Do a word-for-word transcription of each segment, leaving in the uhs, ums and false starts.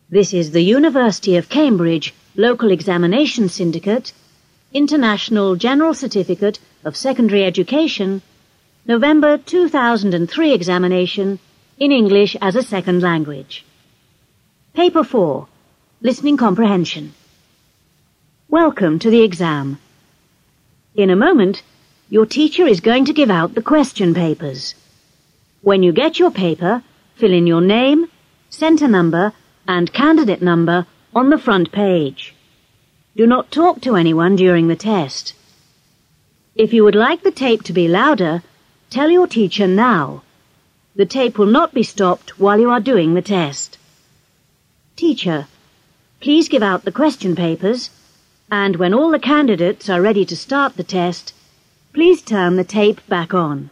This is the University of Cambridge Local Examination Syndicate, International General Certificate of Secondary Education, November two thousand three examination in English as a Second Language. Paper four, Listening Comprehension. Welcome to the exam. In a moment, your teacher is going to give out the question papers. When you get your paper, fill in your name, centre number, and candidate number on the front page. Do not talk to anyone during the test. If you would like the tape to be louder, tell your teacher now. The tape will not be stopped while you are doing the test. Teacher, please give out the question papers, and when all the candidates are ready to start the test, please turn the tape back on.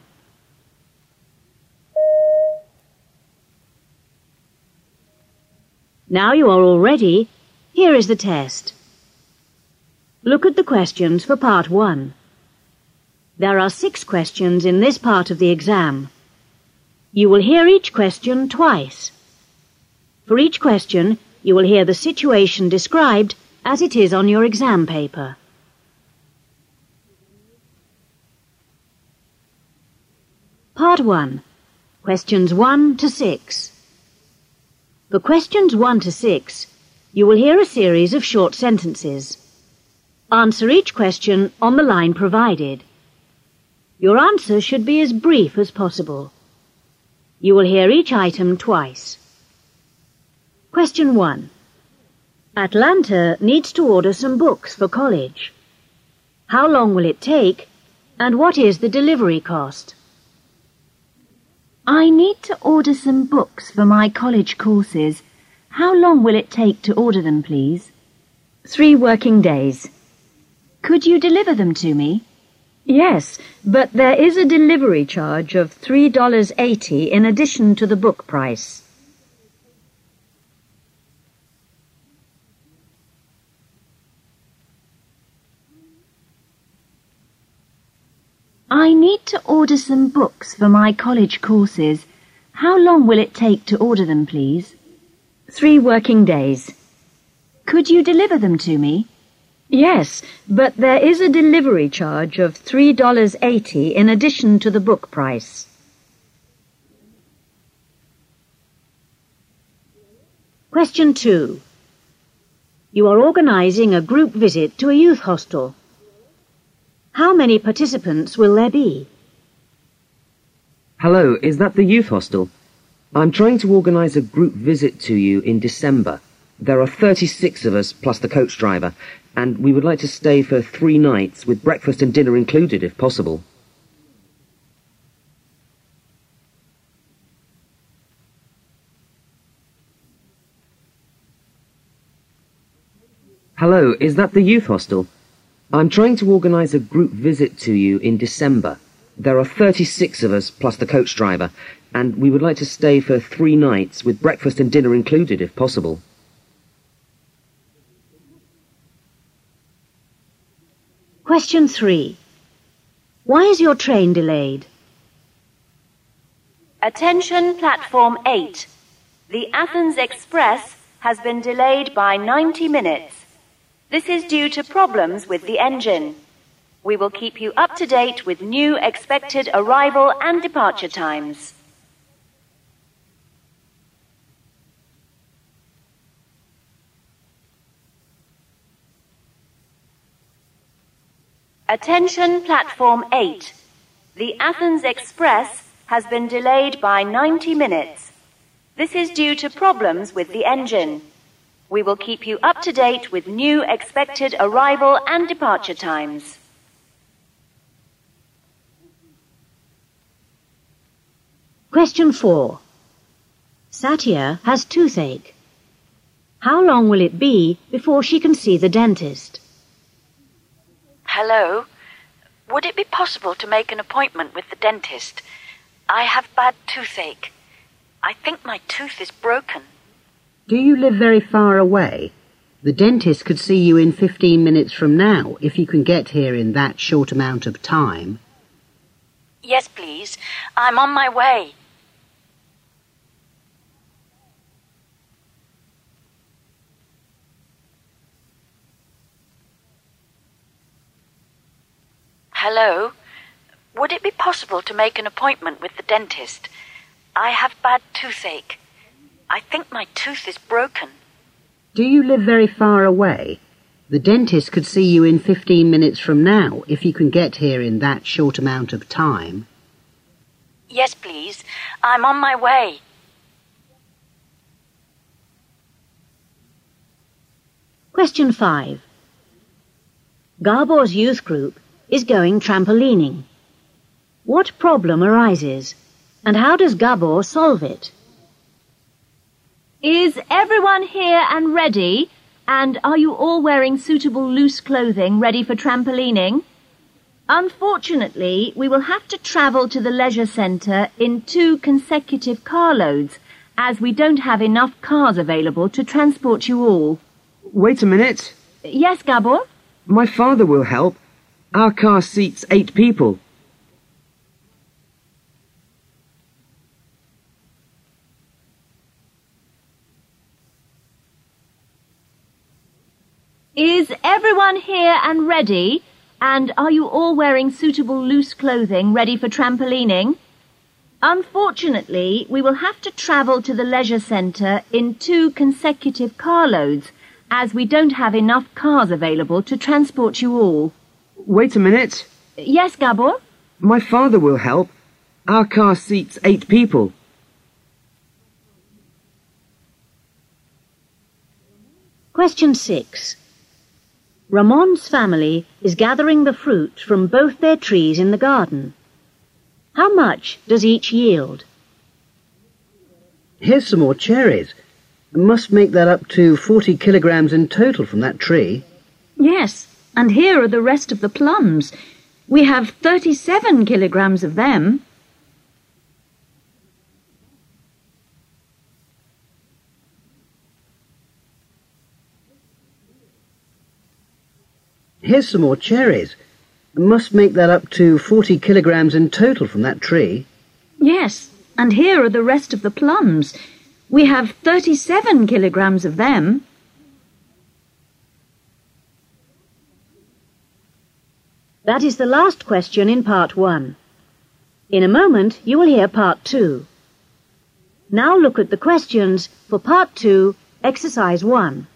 Now you are all ready, here is the test. Look at the questions for part one. There are six questions in this part of the exam. You will hear each question twice. For each question, you will hear the situation described as it is on your exam paper. Part one, questions one to six. For questions one to six, you will hear a series of short sentences. Answer each question on the line provided. Your answer should be as brief as possible. You will hear each item twice. Question one. Atlanta needs to order some books for college. How long will it take, and what is the delivery cost? I need to order some books for my college courses. How long will it take to order them, please? Three working days. Could you deliver them to me? Yes, but there is a delivery charge of three dollars and eighty cents in addition to the book price. I need to order some books for my college courses. How long will it take to order them, please? Three working days. Could you deliver them to me? Yes, but there is a delivery charge of three dollars and eighty cents in addition to the book price. Question two. You are organizing a group visit to a youth hostel. How many participants will there be? Hello, is that the youth hostel? I'm trying to organise a group visit to you in December. There are thirty-six of us plus the coach driver, and we would like to stay for three nights with breakfast and dinner included if possible. Hello, is that the youth hostel? I'm trying to organise a group visit to you in December. There are thirty-six of us plus the coach driver, and we would like to stay for three nights with breakfast and dinner included if possible. Question three. Why is your train delayed? Attention Platform eight. The Athens Express has been delayed by ninety minutes. This is due to problems with the engine. We will keep you up to date with new expected arrival and departure times. Attention Platform eight. The Athens Express has been delayed by ninety minutes. This is due to problems with the engine. We will keep you up to date with new expected arrival and departure times. Question four. Satya has toothache. How long will it be before she can see the dentist? Hello. Would it be possible to make an appointment with the dentist? I have bad toothache. I think my tooth is broken. Do you live very far away? The dentist could see you in fifteen minutes from now, if you can get here in that short amount of time. Yes, please. I'm on my way. Hello? Would it be possible to make an appointment with the dentist? I have bad toothache. I think my tooth is broken. Do you live very far away? The dentist could see you in fifteen minutes from now, if you can get here in that short amount of time. Yes, please. I'm on my way. Question five. Gabor's youth group is going trampolining. What problem arises, and how does Gabor solve it? Is everyone here and ready? And are you all wearing suitable loose clothing ready for trampolining? Unfortunately, we will have to travel to the leisure centre in two consecutive carloads, as we don't have enough cars available to transport you all. Wait a minute. Yes, Gabor? My father will help. Our car seats eight people. Is everyone here and ready? And are you all wearing suitable loose clothing ready for trampolining? Unfortunately, we will have to travel to the leisure centre in two consecutive carloads, as we don't have enough cars available to transport you all. Wait a minute. Yes, Gabor? My father will help. Our car seats eight people. Question six. Ramon's family is gathering the fruit from both their trees in the garden. How much does each yield? Here's some more cherries. Must make that up to forty kilograms in total from that tree. Yes, and here are the rest of the plums. We have thirty-seven kilograms of them. Here's some more cherries. Must make that up to forty kilograms in total from that tree. Yes, and here are the rest of the plums. We have thirty-seven kilograms of them. That is the last question in part one. In a moment, you will hear part two. Now look at the questions for part two, exercise one.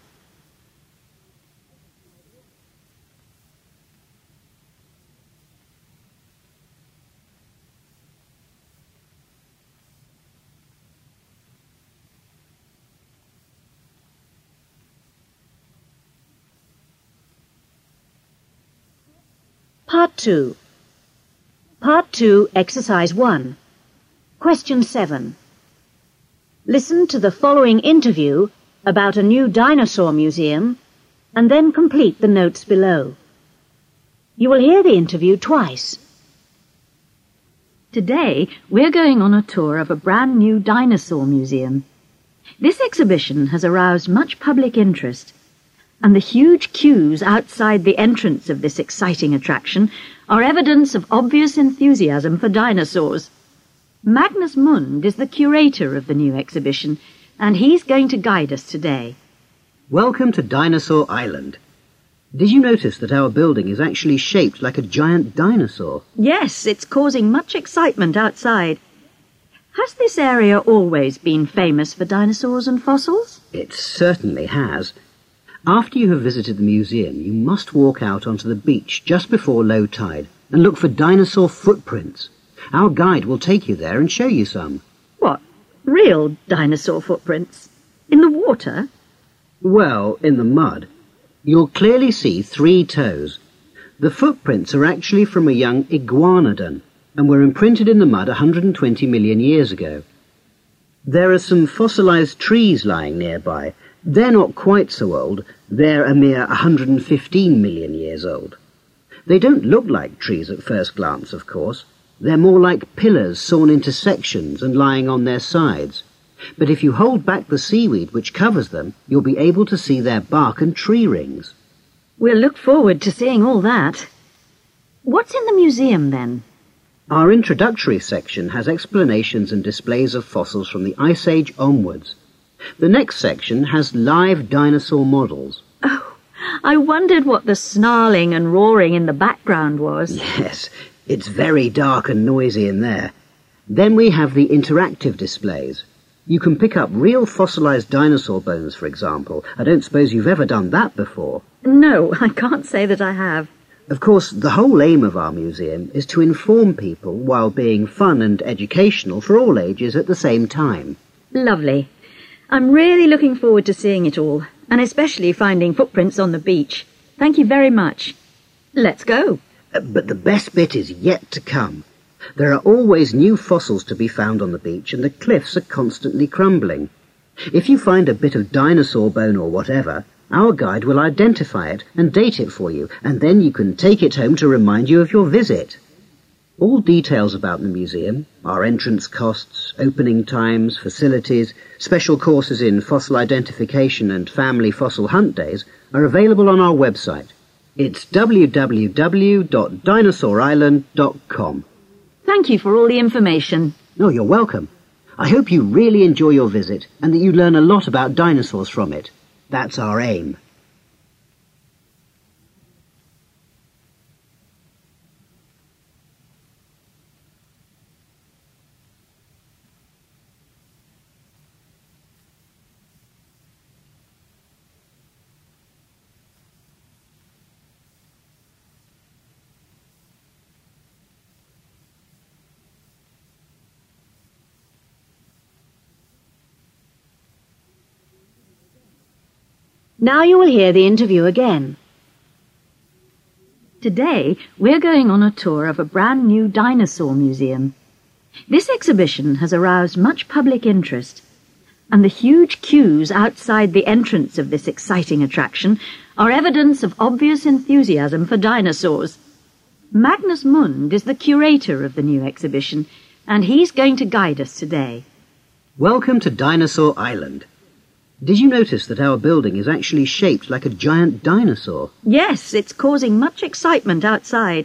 Part two. Part two, exercise one. Question seven. Listen to the following interview about a new dinosaur museum and then complete the notes below. You will hear the interview twice. Today, we're going on a tour of a brand new dinosaur museum. This exhibition has aroused much public interest, and the huge queues outside the entrance of this exciting attraction are evidence of obvious enthusiasm for dinosaurs. Magnus Mund is the curator of the new exhibition, and he's going to guide us today. Welcome to Dinosaur Island. Did you notice that our building is actually shaped like a giant dinosaur? Yes, it's causing much excitement outside. Has this area always been famous for dinosaurs and fossils? It certainly has. After you have visited the museum, you must walk out onto the beach just before low tide and look for dinosaur footprints. Our guide will take you there and show you some. What? Real dinosaur footprints? In the water? Well, in the mud. You'll clearly see three toes. The footprints are actually from a young iguanodon and were imprinted in the mud one hundred twenty million years ago. There are some fossilized trees lying nearby. They're not quite so old. They're a mere one hundred fifteen million years old. They don't look like trees at first glance, of course. They're more like pillars sawn into sections and lying on their sides. But if you hold back the seaweed which covers them, you'll be able to see their bark and tree rings. We'll look forward to seeing all that. What's in the museum, then? Our introductory section has explanations and displays of fossils from the Ice Age onwards. The next section has live dinosaur models. Oh, I wondered what the snarling and roaring in the background was. Yes, it's very dark and noisy in there. Then we have the interactive displays. You can pick up real fossilized dinosaur bones, for example. I don't suppose you've ever done that before. No, I can't say that I have. Of course, the whole aim of our museum is to inform people while being fun and educational for all ages at the same time. Lovely. I'm really looking forward to seeing it all, and especially finding footprints on the beach. Thank you very much. Let's go. Uh, but the best bit is yet to come. There are always new fossils to be found on the beach, and the cliffs are constantly crumbling. If you find a bit of dinosaur bone or whatever, our guide will identify it and date it for you, and then you can take it home to remind you of your visit. All details about the museum, our entrance costs, opening times, facilities, special courses in fossil identification and family fossil hunt days are available on our website. It's w w w dot dinosaur island dot com. Thank you for all the information. Oh, you're welcome. I hope you really enjoy your visit and that you learn a lot about dinosaurs from it. That's our aim. Now you will hear the interview again. Today, we're going on a tour of a brand new dinosaur museum. This exhibition has aroused much public interest, and the huge queues outside the entrance of this exciting attraction are evidence of obvious enthusiasm for dinosaurs. Magnus Mund is the curator of the new exhibition, and he's going to guide us today. Welcome to Dinosaur Island. Did you notice that our building is actually shaped like a giant dinosaur? Yes, it's causing much excitement outside.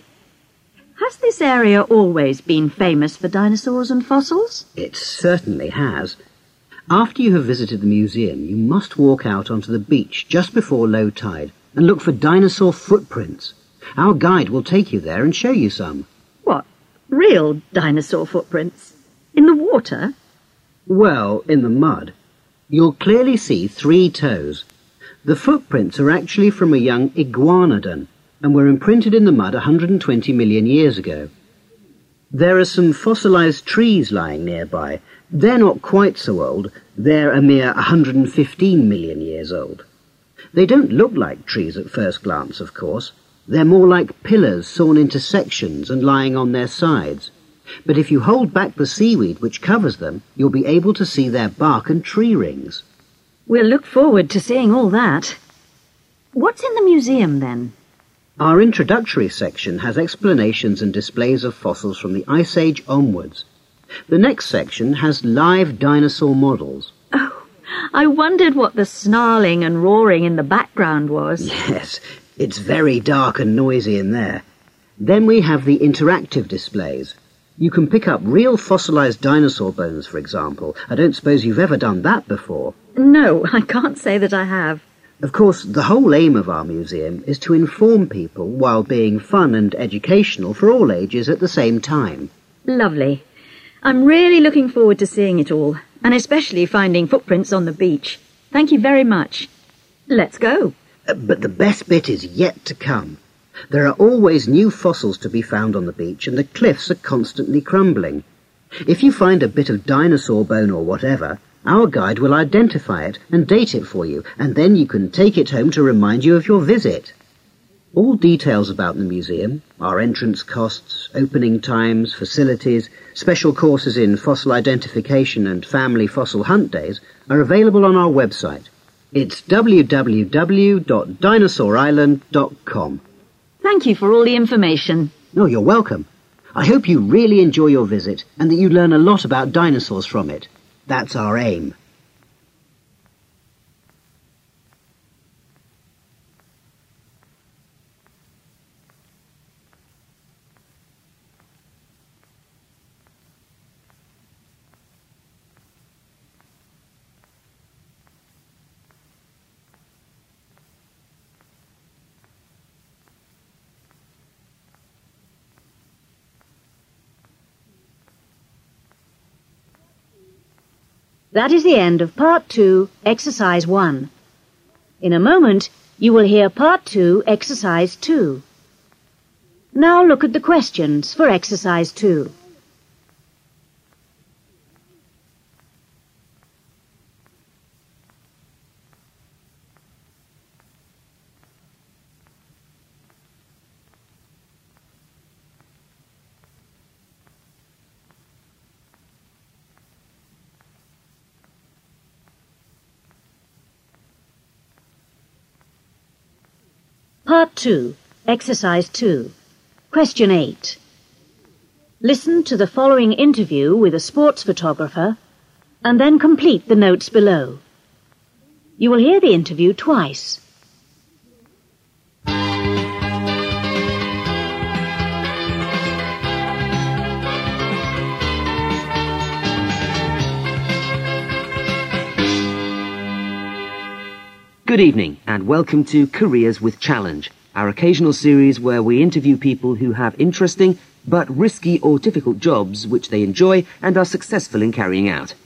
Has this area always been famous for dinosaurs and fossils? It certainly has. After you have visited the museum, you must walk out onto the beach just before low tide and look for dinosaur footprints. Our guide will take you there and show you some. What? Real dinosaur footprints? In the water? Well, in the mud. You'll clearly see three toes. The footprints are actually from a young iguanodon and were imprinted in the mud one hundred twenty million years ago. There are some fossilized trees lying nearby. They're not quite so old. They're a mere one hundred fifteen million years old. They don't look like trees at first glance, of course. They're more like pillars sawn into sections and lying on their sides. But if you hold back the seaweed which covers them, you'll be able to see their bark and tree rings. We'll look forward to seeing all that. What's in the museum, then? Our introductory section has explanations and displays of fossils from the Ice Age onwards. The next section has live dinosaur models. Oh, I wondered what the snarling and roaring in the background was. Yes, it's very dark and noisy in there. Then we have the interactive displays. You can pick up real fossilized dinosaur bones, for example. I don't suppose you've ever done that before. No, I can't say that I have. Of course, the whole aim of our museum is to inform people while being fun and educational for all ages at the same time. Lovely. I'm really looking forward to seeing it all, and especially finding footprints on the beach. Thank you very much. Let's go. Uh, but the best bit is yet to come. There are always new fossils to be found on the beach, and the cliffs are constantly crumbling. If you find a bit of dinosaur bone or whatever, our guide will identify it and date it for you, and then you can take it home to remind you of your visit. All details about the museum, our entrance costs, opening times, facilities, special courses in fossil identification and family fossil hunt days are available on our website. It's w w w dot dinosaur island dot com. Thank you for all the information. Oh, you're welcome. I hope you really enjoy your visit and that you learn a lot about dinosaurs from it. That's our aim. That is the end of Part two, Exercise one. In a moment, you will hear Part two, Exercise two. Now look at the questions for Exercise two. Part two, Exercise two. Question eight. Listen to the following interview with a sports photographer and then complete the notes below. You will hear the interview twice. Good evening and welcome to Careers with Challenge, our occasional series where we interview people who have interesting but risky or difficult jobs which they enjoy and are successful in carrying out.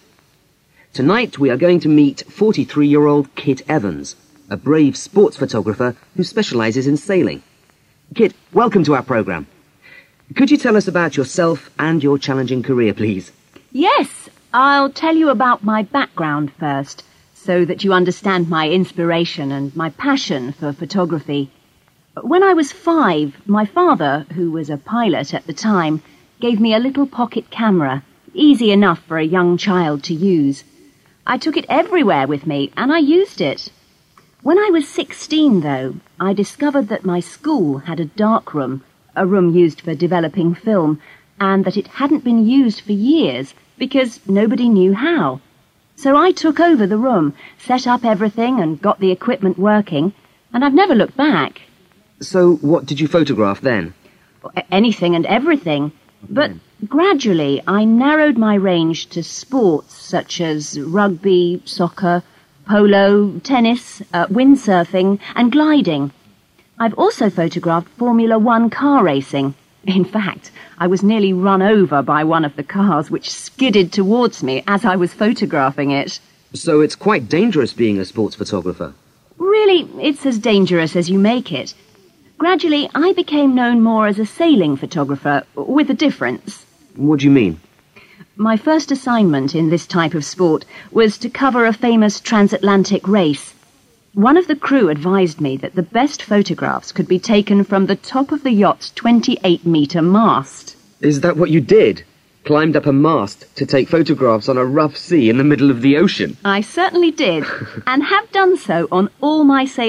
Tonight we are going to meet forty-three-year-old Kit Evans, a brave sports photographer who specialises in sailing. Kit, welcome to our programme. Could you tell us about yourself and your challenging career, please? Yes, I'll tell you about my background first, so that you understand my inspiration and my passion for photography. When I was five, my father, who was a pilot at the time, gave me a little pocket camera, easy enough for a young child to use. I took it everywhere with me, and I used it. When I was sixteen, though, I discovered that my school had a darkroom, a room used for developing film, and that it hadn't been used for years because nobody knew how. So I took over the room, set up everything and got the equipment working, and I've never looked back. So what did you photograph then? Anything and everything. But gradually I narrowed my range to sports such as rugby, soccer, polo, tennis, uh, windsurfing and gliding. I've also photographed Formula One car racing. In fact, I was nearly run over by one of the cars which skidded towards me as I was photographing it. So it's quite dangerous being a sports photographer. Really, it's as dangerous as you make it. Gradually, I became known more as a sailing photographer, with a difference. What do you mean? My first assignment in this type of sport was to cover a famous transatlantic race. One of the crew advised me that the best photographs could be taken from the top of the yacht's twenty-eight metre mast. Is that what you did? Climbed up a mast to take photographs on a rough sea in the middle of the ocean? I certainly did, and have done so on all my sailing